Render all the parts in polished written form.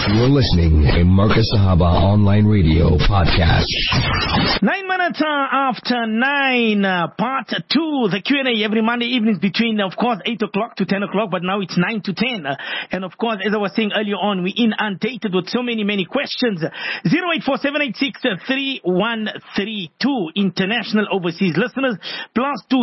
You're listening to Marcus Sahaba Online Radio Podcast. 9 minutes after 9, part 2, the Q&A every Monday evenings between, of course, 8 o'clock to 10 o'clock, but now it's 9 to 10. And of course, as I was saying earlier on, we're inundated with so many questions. 084-786-3132, international overseas listeners, +2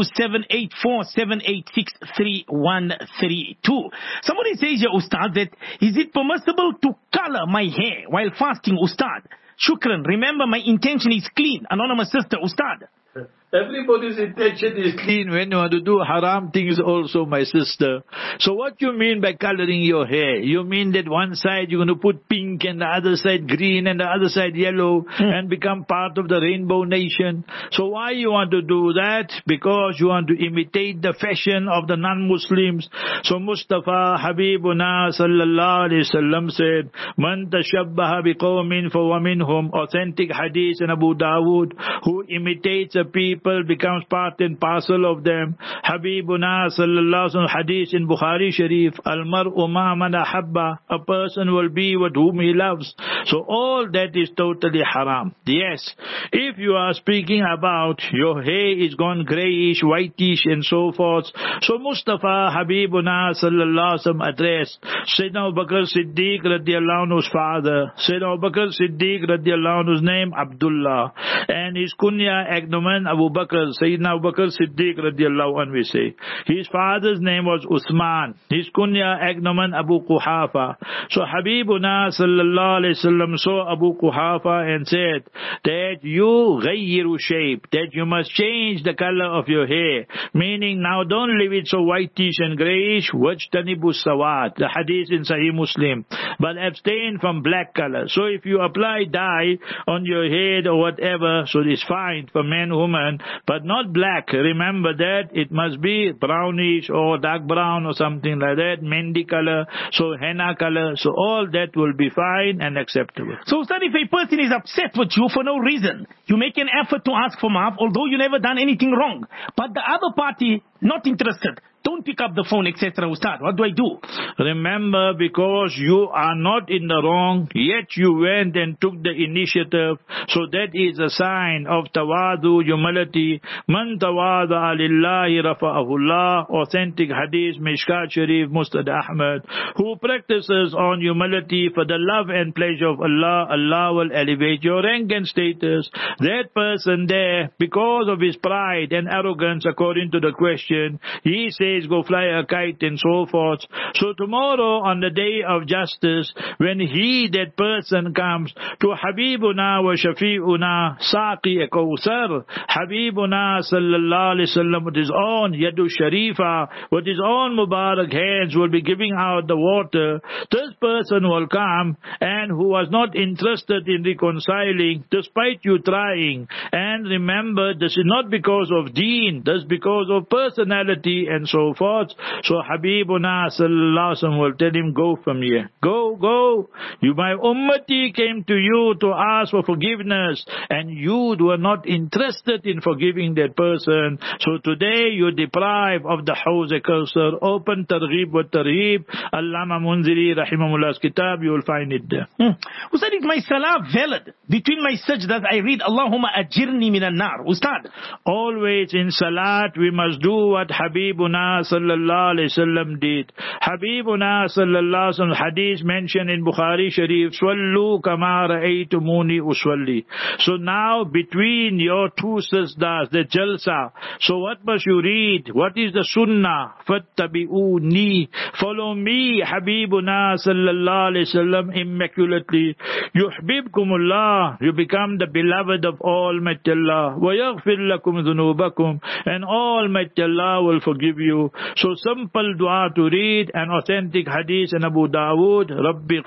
784-786-3132. Somebody says here, Ustad, that is it permissible to color my hair while fasting, Ustad? Shukran. Remember, my intention is clean. Anonymous sister, Ustad. Everybody's intention is clean when you want to do haram things also, my sister. So what you mean by coloring your hair? You mean that one side you're going to put pink and the other side green and the other side yellow and become part of the rainbow nation? So why you want to do that? Because you want to imitate the fashion of the non-Muslims. So Mustafa Habibuna sallallahu alayhi wasallam said, Man tashabbaha biqawmin fahuwa minhum. Authentic hadith in Abu Dawood. Who imitates a people becomes part and parcel of them. Habibuna sallallahu alaihi wasallam hadith in Bukhari Sharif, Al-mar'u ma man ahabba, a person will be with whom he loves. So all that is totally haram. Yes, if you are speaking about your hair is gone greyish, whitish and so forth, so Mustafa Habibuna sallallahu alaihi wasallam addressed Sayyidina Abu Bakr Siddiq radiallahu anhu's father. Sayyidina Abu Bakr Siddiq radiallahu anhu's name Abdullah, and his kunya agnomen Abu Bakr, Sayyidina Abu Bakr Siddiq radiallahu anhu we say. His father's name was Uthman. His kunya agnomen Abu Quhafa. So Habibuna sallallahu alayhi wasallam saw Abu Quhafa and said that you ghayyiru shape, that you must change the color of your hair. Meaning now don't leave it so whitish and greyish, wajtanibu sawat, the hadith in Sahih Muslim. But abstain from black color. So if you apply dye on your head or whatever, so it's fine for men, women, but not black. Remember that it must be brownish or dark brown or something like that, mehendi color, so henna color, so all that will be fine and acceptable. So Ustad, if a person is upset with you for no reason, you make an effort to ask for maaf, although you never done anything wrong, but the other party not interested, don't pick up the phone, etc. Ustad, what do I do? Remember, because you are not in the wrong, yet you went and took the initiative, so that is a sign of tawadu, humility. Man tawada lillahi rafa'ahullah, authentic hadith, Mishkat Sharif, Mustad Ahmad. Who practices on humility for the love and pleasure of Allah, Allah will elevate your rank and status. That person there, because of his pride and arrogance, according to the question, he says, go fly a kite and so forth. So tomorrow on the day of justice, when that person comes to Habibuna wa Shafi'una Saqi Kawthar, Habibuna sallallahu alayhi wasallam with his own Yadu Sharifa, with his own Mubarak hands will be giving out the water. This person will come and who was not interested in reconciling despite you trying. And remember, this is not because of deen, this is because of personality and so forth. So Habibuna sallallahu alaihi wasallam will tell him, go from here. Go. You, my ummati, came to you to ask for forgiveness and you were not interested in forgiving that person. So today you deprive of the Hawz Kawthar. Open Targhib wa Tarhib, Allama Munziri rahimahullah's kitab, you will find it there. Ustad, is my salah valid? Between my sajdas I read Allahumma ajirni minan nar. Ustad, always in salat we must do what Habibuna sallallahu alayhi wasallam did. Habibuna sallallahu alayhi wasallam hadith mentioned in Bukhari Sharif, Swallu kama ra'aytumuni usalli. So now between your two sajdas, the jalsa, so what must you read? What is the sunnah? Fattabi'uni, follow me, Habibuna sallallahu alayhi wasallam, immaculately. Yuhbibkumullah, you become the beloved of Almighty Allah. Wa yaghfir lakum dhunubakum, and Almighty Allah will forgive you. So simple dua to read, an authentic hadith in Abu Dawood, Rabbi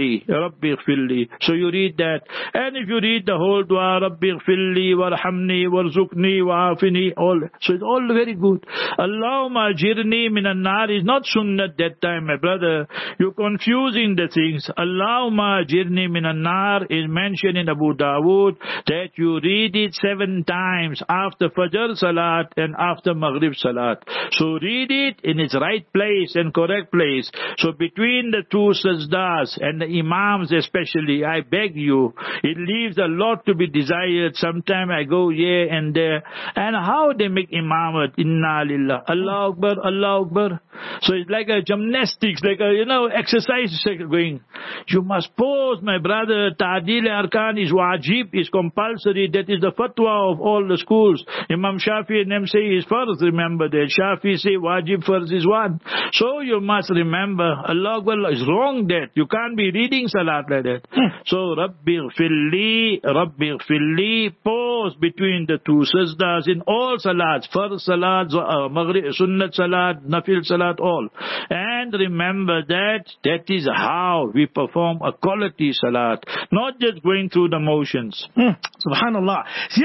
ghfirli. So you read that. And if you read the whole dua, Rabbi ghfirli, warhamni, warzuqni, wa'afini, all. So it's all very good. Allahumma ajirni minan nar is not sunnah that time, my brother. You're confusing the things. Allahumma ajirni minan nar is mentioned in Abu Dawood that you read it 7 times after Fajr Salat and after Maghrib Salat. So You read it in its right place and correct place. So between the two sajdas and the imams especially, I beg you, it leaves a lot to be desired. Sometimes I go here and there. And how they make imamat, inna lillah, Allah Akbar, Allah Akbar. So it's like a gymnastics, like a, exercise going. You must pause, my brother. Ta'dil arkan is wajib, is compulsory. That is the fatwa of all the schools. Imam Shafi and them say is farz, remember that. Shafi say wajib farz is one. So you must remember, Allah Akbar is wrong that. You can't be reading salat like that. So, Rabbi Ghfirli, pause between the two sajdas in all salats, farz salat, maghrib, sunnat salat, nafil salat, all. And remember that is how we perform a quality salat, not just going through the motions. Subhanallah.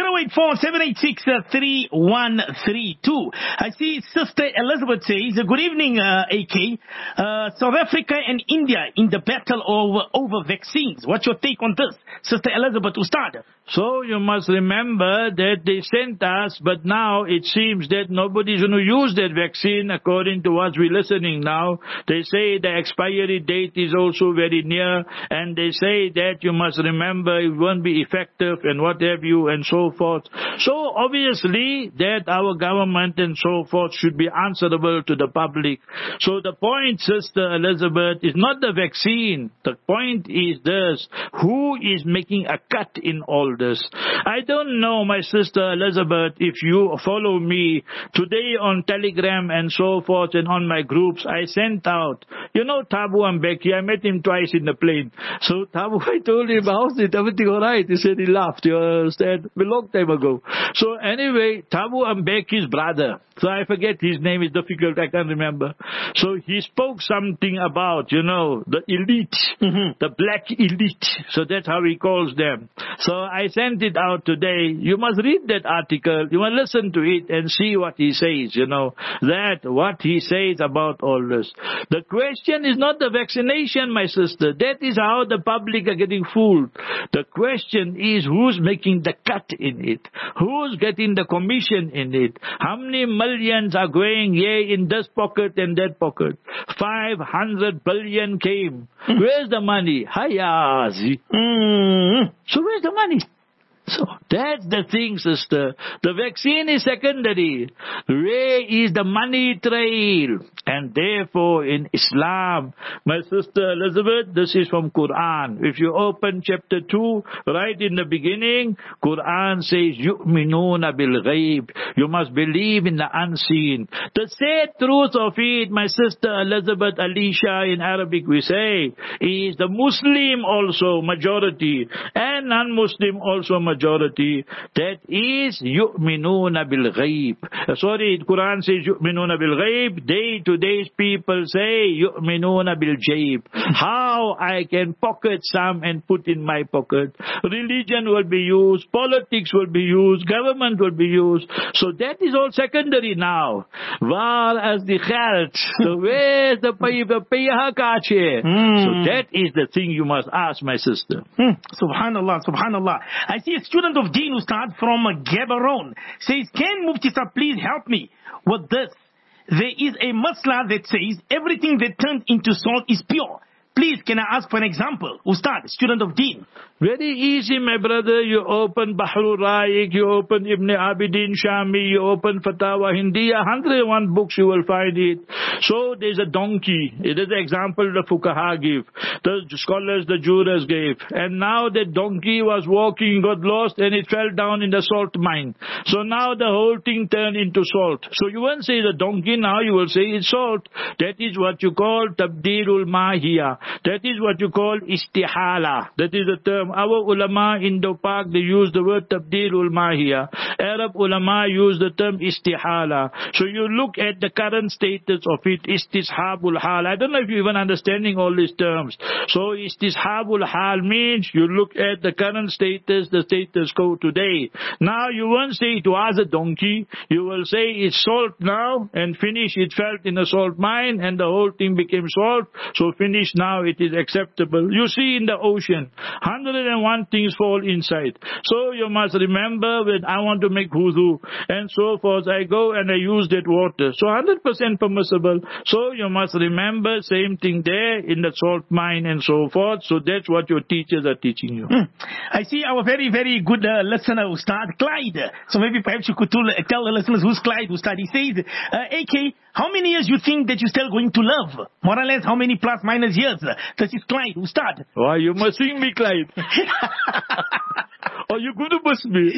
084-786-3132. I see Sister Elizabeth says, good evening, AK. South Africa and India in the battle over vaccines. What's your take on this, Sister Elizabeth Ustad? So you must remember that they sent us, but now it seems that nobody's going to use that vaccine according to what we're listening now. They say the expiry date is also very near, and they say that you must remember it won't be effective and what have you and so forth. So obviously that our government and so forth should be answerable to the public. So the point, Sister Elizabeth, is not the vaccine. The point is this: who is making a cut in all this? I don't know, my Sister Elizabeth, if you follow me today on Telegram and so forth and on my groups. I sent out, Tabu Mbeki, I met him twice in the plane. So Tabu, I told him, how's it, everything alright? He said he laughed, you understand, a long time ago. So anyway, Tabu Mbeki's brother, so I forget his name, is difficult, I can't remember. So he spoke something about, the elite, the black elite. So that's how he calls them. So I sent it out today. You must read that article. You must listen to it and see what he says, what he says about all this. The question is not the vaccination, my sister. That is how the public are getting fooled. The question is who's making the cut in it? Who's getting the commission in it? How many millions are going here in this pocket and that pocket? 500 billion came. Where's the money? Hayazi. So where's the money? So that's the thing, sister. The vaccine is secondary. Where is the money trail? And therefore in Islam, my sister Elizabeth, this is from Quran. If you open chapter 2, right in the beginning, Quran says, yu'minuna bil ghaib. You must believe in the unseen. The sad truth of it, my sister Elizabeth, Alicia in Arabic we say, is the Muslim also majority and non-Muslim also majority. That is yu'minuna bil ghaib. Sorry, Quran says yu'minuna bil ghaib. Today's people say yu'minuna bil jayb. How I can pocket some and put in my pocket. Religion will be used, politics will be used, government will be used. So that is all secondary now. Waar as the geld? So where's the payahakache? So that is the thing you must ask, my sister. Subhanallah, subhanallah. I see a student of Deen Ustad from Gaborone says, can Mufti Sahib please help me with this? There is a masla that says everything that turns into salt is pure. Please, can I ask for an example? Ustad, student of Deen. Very easy, my brother. You open Bahrul Ra'iq, you open Ibn Abidin Shami, you open Fatawa Hindiya, 101 books you will find it. So there's a donkey. It is the example the Fuqaha give. The scholars, the jurors gave. And now the donkey was walking, got lost, and it fell down in the salt mine. So now the whole thing turned into salt. So you won't say the donkey now, you will say it's salt. That is what you call Tabdeelul Mahiyah. That is what you call istihala. That is the term. Our ulama in the Pak, they use the word tabdeelul mahiyah. Arab ulama use the term istihala. So you look at the current status of it, istishabul hal. I don't know if you're even understanding all these terms. So istishabul hal means you look at the current status, the status quo today. Now you won't say it was a donkey. You will say it's salt now and finish. It fell in a salt mine and the whole thing became salt. So finish now. now it is acceptable. You see in the ocean, 101 things fall inside. So you must remember when I want to make wudu and so forth, I go and I use that water. So 100% permissible. So you must remember same thing there in the salt mine and so forth. So that's what your teachers are teaching you. I see our very, very good listener, Ustad Clyde. So maybe perhaps you could tell the listeners who's Clyde, Ustad. He says, AK, how many years you think that you're still going to live? More or less, how many plus minus years? This is Clyde, Ustad. Why, you must sing me, Clyde. Or you're going to bust me.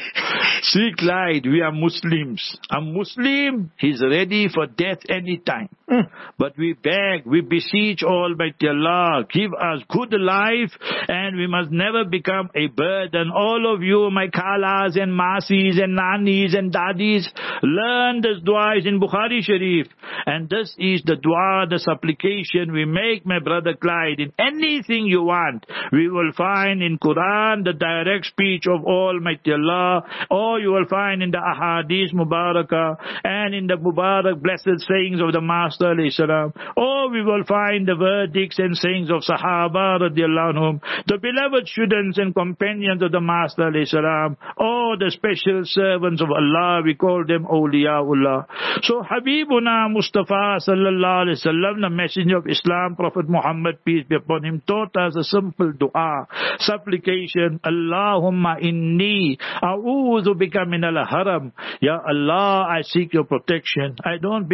See, Clyde, we are Muslims. A Muslim, he's ready for death anytime. But we beg, we beseech Almighty Allah, give us good life, and we must never become a burden. All of you, my khalas and masis and nanis and daddies, learn this dua is in Bukhari Sharif. And this is the dua, the supplication we make, my brother Clyde. In anything you want, we will find in Quran the direct speech of Almighty Allah, or you will find in the Ahadith Mubarakah and in the Mubarak blessed sayings of the Master alayhi salam, or we will find the verdicts and sayings of Sahaba radiallahu anhum, the beloved students and companions of the Master alayhi salam, or the special servants of Allah, we call them awliyaullah. So Habibuna Mustafa sallallahu alayhi wasallam, the messenger of Islam, Prophet Muhammad, peace be upon him, taught us a simple dua, supplication, Allahumma inni a'udhu bika min al-haram. Ya Allah, I seek your protection. I don't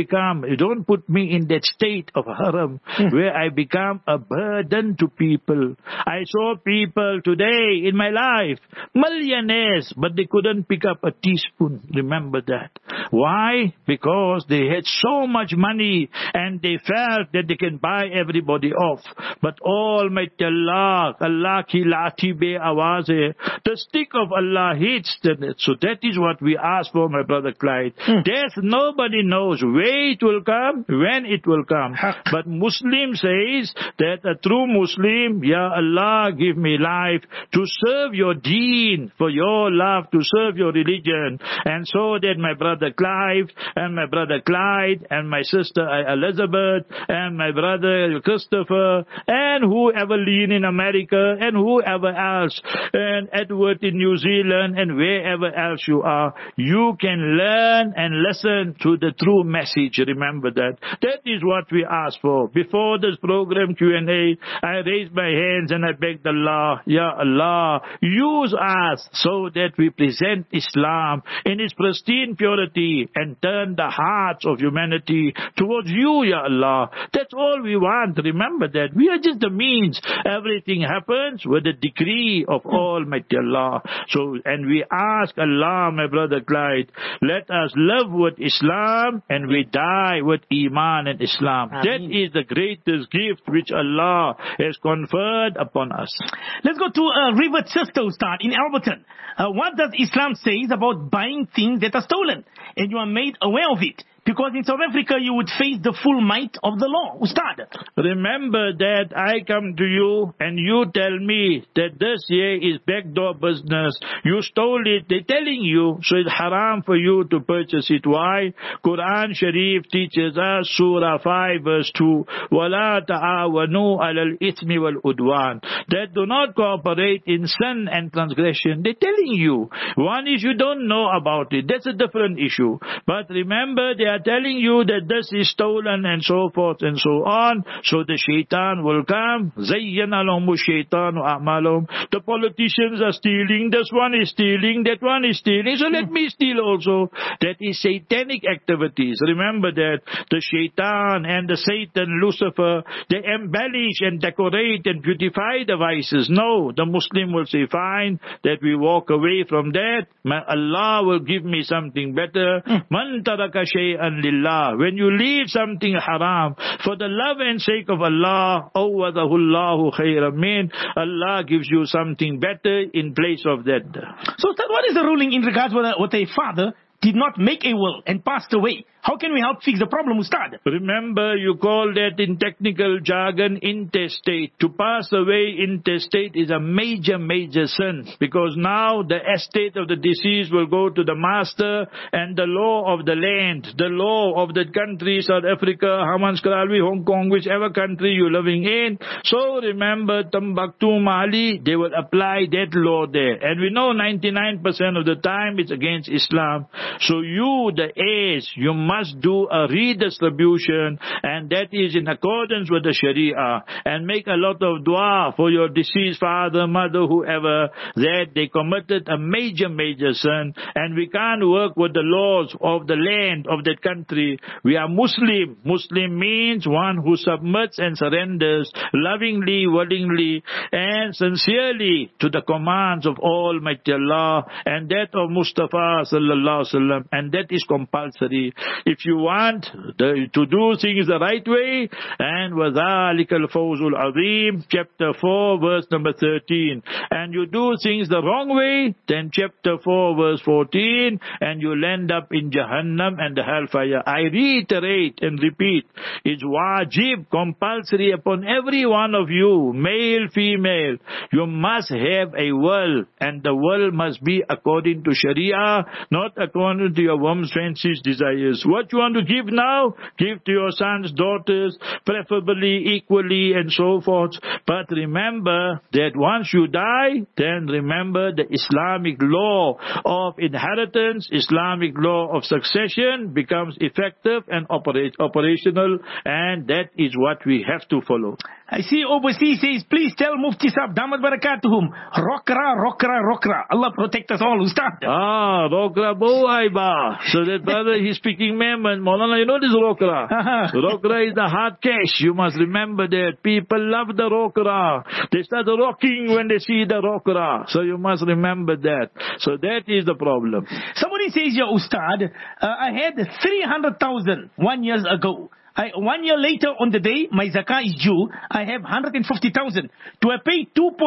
put me in that state of haram where I become a burden to people. I saw people today in my life, millionaires, but they couldn't pick up a teaspoon. Remember that. Why? Because they had so much money and they felt that they can buy everybody off. But Almighty Allah, Allah ki lati be awaze, the stick of Allah hits them. So that is what we ask for, my brother Clyde. Death, nobody knows where it will come, when it will come. But Muslim says that a true Muslim, Ya Allah, give me life to serve your deen, for your love, to serve your religion. And so that my brother Clive and my brother Clyde and my sister Elizabeth and my brother Christopher and whoever lean in America and whoever else and Edward in New Zealand and wherever else you are, you can learn and listen to the true message. Remember that. That is what we ask for. Before this program Q&A, I raised my hands and I begged Allah, Ya Allah, use us so that we present Islam in its pristine purity and turn the hearts of humanity towards you, Ya Allah. That's all we want. Remember that. We are just the means. Everything happens with the decree of Almighty Allah. So, and we ask Allah, my brother Clyde, let us live with Islam and we die with Iman and Islam. Ameen. That is the greatest gift which Allah has conferred upon us. Let's go to Rivet Sister Ustad in Alberton. What does Islam say about buying things that are stolen and you are made aware of it? Because in South Africa, you would face the full might of the law. Ustad. Remember that I come to you and you tell me that this here is backdoor business. You stole it. They're telling you, so it's haram for you to purchase it. Why? Quran Sharif teaches us, Surah 5 verse 2, وَلَا تَعَاوَنُوا عَلَى الْإِثْمِ وَالْعُدْوَانِ, that do not cooperate in sin and transgression. They're telling you. One is you don't know about it. That's a different issue. But remember, they are telling you that this is stolen and so forth and so on. So the shaitan will come. Zayyana lahum shaitanu a'malahum. The politicians are stealing. This one is stealing. That one is stealing. So let me steal also. That is satanic activities. Remember that the shaitan and the Satan, Lucifer, they embellish and decorate and beautify the vices. No, the Muslim will say, fine, that we walk away from that. Allah will give me something better. Man taraka shay'an lillah. When you leave something haram for the love and sake of Allah, awadahu Allahu khayran min, Allah gives you something better in place of that. So what is the ruling in regards with a father did not make a will and passed away, How can we help fix the problem, Ustad? Remember, you call that in technical jargon intestate. To pass away intestate is a major, major sin, because now the estate of the deceased will go to the master, and the law of the land, the law of the country, South Africa, Hammanskraal, Hong Kong, whichever country you're living in. So remember, Timbuktu, Mali, they will apply that law there. And we know 99% of the time it's against Islam. So you, the heirs, you must do a redistribution, and that is in accordance with the Sharia, and make a lot of dua for your deceased father, mother, whoever, that they committed a major, major sin, and we can't work with the laws of the land of that country. We are Muslim. Muslim means one who submits and surrenders lovingly, willingly, and sincerely to the commands of Almighty Allah and that of Mustafa sallallahu alaihi wasallam, and that is compulsory. If you want to do things the right way, and وَذَلِكَ الْفَوْزُ الْعَظِيمُ, chapter 4, verse number 13, and you do things the wrong way, then chapter 4, verse 14, and you'll end up in Jahannam and the hellfire. I reiterate and repeat, it's wajib, compulsory upon every one of you, male, female. You must have a will, and the will must be according to Sharia, not according to your whims, fancies, desires. What you want to give now, give to your sons, daughters, preferably equally, and so forth. But remember that once you die, then remember the Islamic law of inheritance, Islamic law of succession becomes effective and operational, and that is what we have to follow. I see overseas says, please tell Mufti Sahib, Damat Barakatuhum, Rokra, Rokra, Rokra. Allah protect us all, Ustad. Rokra Boaiba. So that brother, he's speaking Memon. Maulana, you know this Rokra? Rokra is the hard cash. You must remember that. People love the Rokra. They start rocking when they see the Rokra. So you must remember that. So that is the problem. Somebody says, yeah, Ustad, I had 300,000 1 year ago. 1 year later on the day my zakah is due, I have 150,000. Do I pay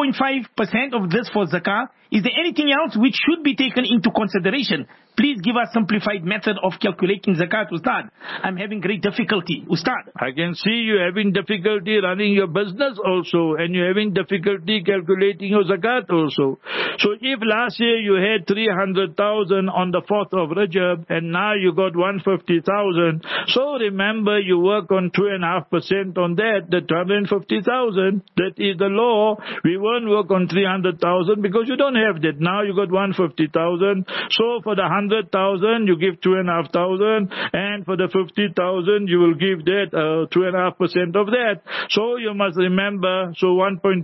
2.5% of this for zakah? Is there anything else which should be taken into consideration? Please give us simplified method of calculating zakat, Ustad. I'm having great difficulty, Ustad. I can see you having difficulty running your business also, and you're having difficulty calculating your zakat also. So if last year you had 300,000 on the 4th of Rajab, and now you got 150,000, so remember you work on 2.5% on that, the 250,000, that is the law. We won't work on 300,000 because you don't have that. Now you got 150,000. So for the 100,000 you give 2.5,000, and for the 50,000 you will give that 2.5% of that. So you must remember, so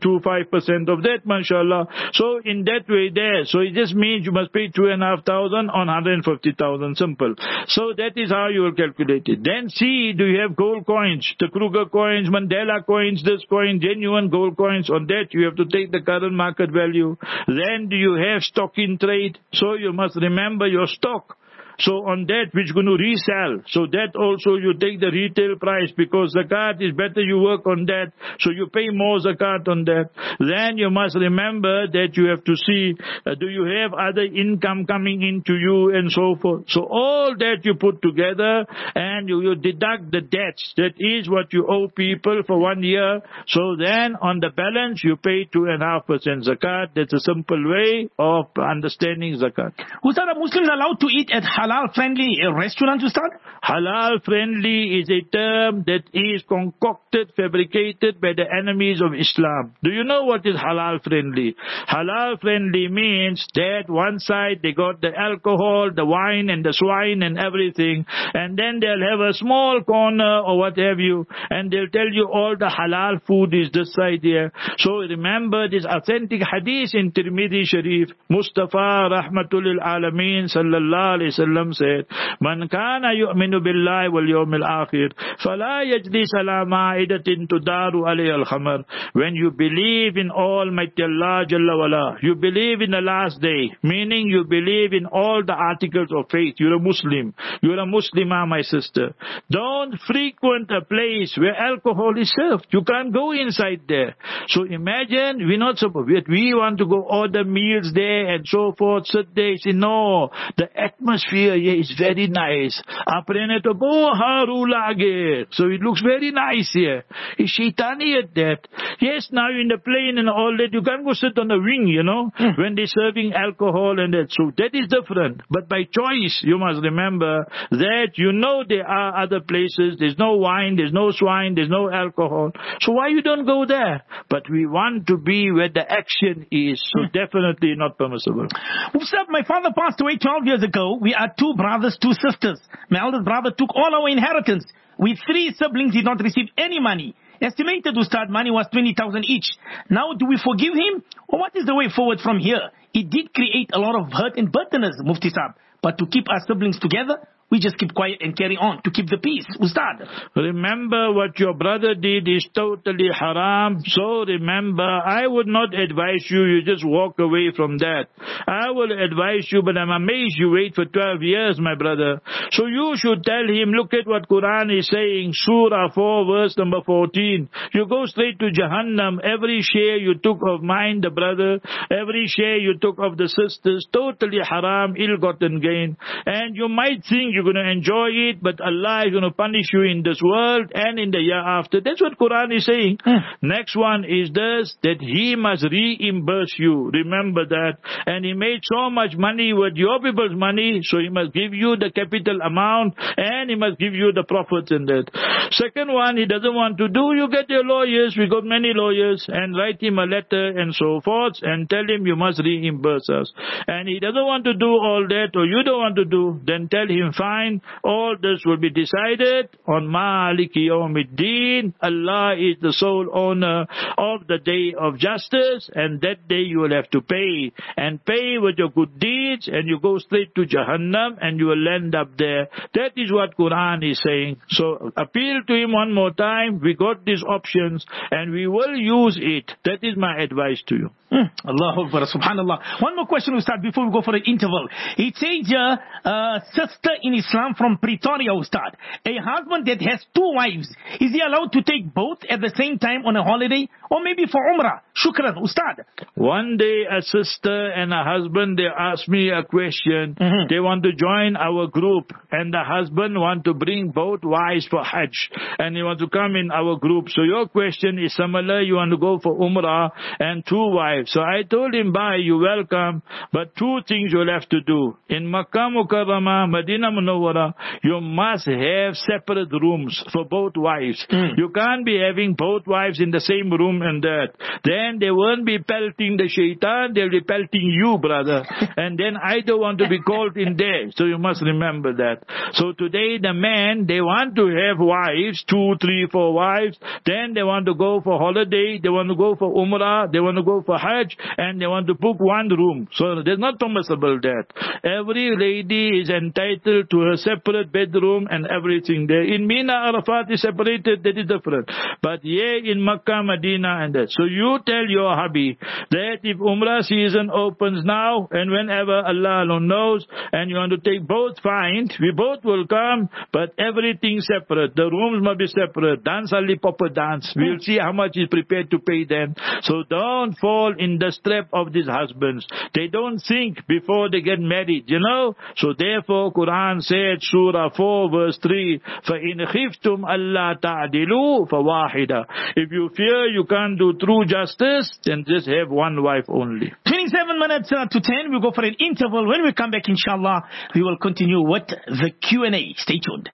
1.25% of that, mashallah. So in that way there, so it just means you must pay 2.5,000 on 150,000, simple. So that is how you will calculate it. Then see, do you have gold coins, the Kruger coins, Mandela coins, this coin, genuine gold coins? On that you have to take the current market value. Then do you have stock in trade? So you must remember your stock. So on that which going to resell, so that also you take the retail price, because zakat is better you work on that, so you pay more zakat on that. Then you must remember that you have to see, do you have other income coming into you, and so forth. So all that you put together, and you deduct the debts, that is what you owe people for 1 year. So then on the balance you pay 2.5% zakat. That's a simple way of understanding zakat. Ustad, are Muslims allowed to eat at halal-friendly restaurants, Ustad? Halal-friendly is a term that is concocted, fabricated by the enemies of Islam. Do you know what is halal-friendly? Halal-friendly means that one side they got the alcohol, the wine and the swine and everything, and then they'll have a small corner or what have you, and they'll tell you all the halal food is this side here. So remember this authentic hadith in Tirmidhi Sharif. Mustafa Rahmatul Alameen sallallahu alayhi wa said, Man kana yu'minu billahi wal yawmil akhir, fala yajlis ala ma'idatin tudaru alayha al-khamar. When you believe in Almighty Allah Jalla wala, you believe in the last day, meaning you believe in all the articles of faith. You're a Muslim. You're a Muslimah, my sister. Don't frequent a place where alcohol is served. You can't go inside there. So imagine, we're not supposed, we want to go order meals there and so forth, sit there. Say, no, the atmosphere here, it's very nice. Apne to boharu lage. So it looks very nice here. Is shaitaniyat that? Yes, now you're in the plane and all that, you can't go sit on the wing, when they're serving alcohol and that. So that is different. But by choice, you must remember that there are other places. There's no wine, there's no swine, there's no alcohol. So why you don't go there? But we want to be where the action is. So definitely not permissible. Ustad, my father passed away 12 years ago. We are 2 brothers, 2 sisters. My eldest brother took all our inheritance. We 3 siblings did not receive any money. Estimated Ustad money was 20,000 each. Now do we forgive him? Or what is the way forward from here? It did create a lot of hurt and bitterness, Mufti Saab. But to keep our siblings together, we just keep quiet and carry on to keep the peace. Ustad. Remember what your brother did is totally haram. So remember, I would not advise you just walk away from that. I will advise you, but I'm amazed you wait for 12 years, my brother. So you should tell him, look at what Quran is saying, Surah 4, verse number 14. You go straight to Jahannam. Every share you took of mine, the brother, every share you took of the sisters, totally haram, ill-gotten gain. And you might think you're going to enjoy it, but Allah is going to punish you in this world and in the year after. That's what Quran is saying. Next one is this, that He must reimburse you. Remember that. And He made so much money with your people's money, so He must give you the capital amount and He must give you the profits in that. Second one, He doesn't want to do, you get your lawyers, we got many lawyers, and write him a letter and so forth, and tell him you must reimburse us. And he doesn't want to do all that, or you don't want to do, then tell him, fine, all this will be decided on Maliki Yawmiddin. Allah is the sole owner of the day of justice, and that day you will have to pay. And pay with your good deeds, and you go straight to Jahannam, and you will end up there. That is what Quran is saying. So appeal to him one more time. We got these options, and we will use it. That is my advice to you. Allahu Akbar, subhanallah. One more question Ustad before we go for the interval. It says sister in Islam from Pretoria, Ustad. A husband that has 2 wives, is he allowed to take both at the same time on a holiday? Or maybe for Umrah? Shukran, Ustad. One day a sister and a husband, they asked me a question. They want to join our group, and the husband want to bring both wives for Hajj, and he want to come in our group. So your question is similar. You want to go for Umrah and 2 wives. So I told him, bye, you're welcome, but 2 things you'll have to do. In Makkah Mukarramah, Madinah Munawwara, you must have separate rooms for both wives. You can't be having both wives in the same room and that. Then they won't be pelting the shaitan, they'll be pelting you, brother. And then I don't want to be called in there. So you must remember that. So today the men, they want to have wives, 2, 3, 4 wives. Then they want to go for holiday, they want to go for Umrah, they want to go for Hajj, and they want to book 1 room. So there's not permissible that. Every lady is entitled to her separate bedroom and everything there. In Mina, Arafat is separated, that is different. But yeah, in Makkah, Medina and that. So you tell your hubby that if Umrah season opens now and whenever, Allah alone knows, and you want to take both, fine, we both will come, but everything separate. The rooms must be separate. Dance Ali Papa dance. We'll see how much is prepared to pay them. So don't fall in the trap of these husbands. They don't think before they get married, So therefore Quran said, Surah 4 verse 3, فَإِنْ خِفْتُمْ أَلَّا تَعْدِلُوا فَوَاحِدًا. If you fear you can't do true justice, then just have 1 wife only. 27 minutes to 10, we'll go for an interval. When we come back, inshallah, we will continue with the Q&A. Stay tuned.